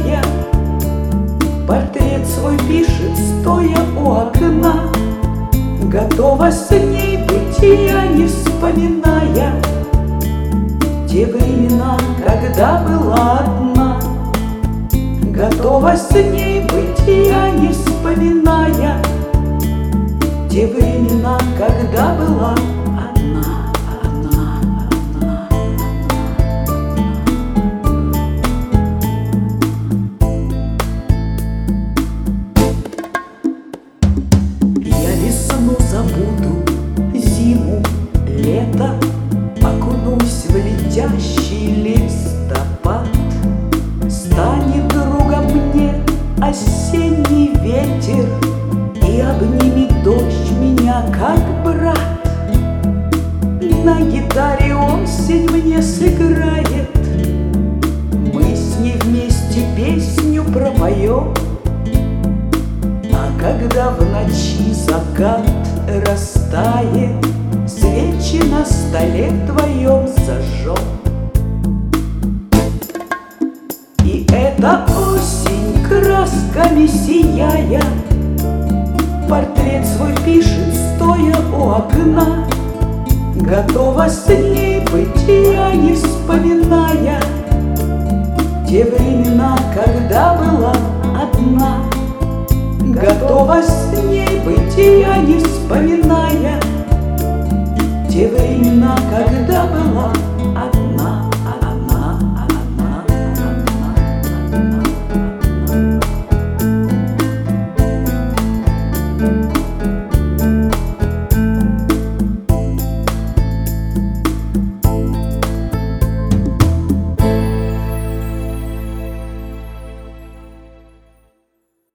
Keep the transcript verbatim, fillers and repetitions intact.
сияя, портрет свой пишет, стоя у окна, готова с ней быть, я не вспоминая те времена, когда была одна. Готова с ней быть, я не вспоминая те времена, когда была одна, одна, одна, одна. Я весну забуду, зиму, лето, окунусь в летящий листопад. Станет другом мне осенний ветер и обнимет дождь меня, как брат. На гитаре осень мне сыграет, мы с ней вместе песню пропоем. А когда в ночи закат растает, свечи на столе вдвоем зажжем. И эта осень, красками сияя, портрет свой пишет, стоя у окна. Готова с ней быть, я не вспоминая те времена, когда была одна. Готова с ней быть, я не вспоминая те времена, когда была одна.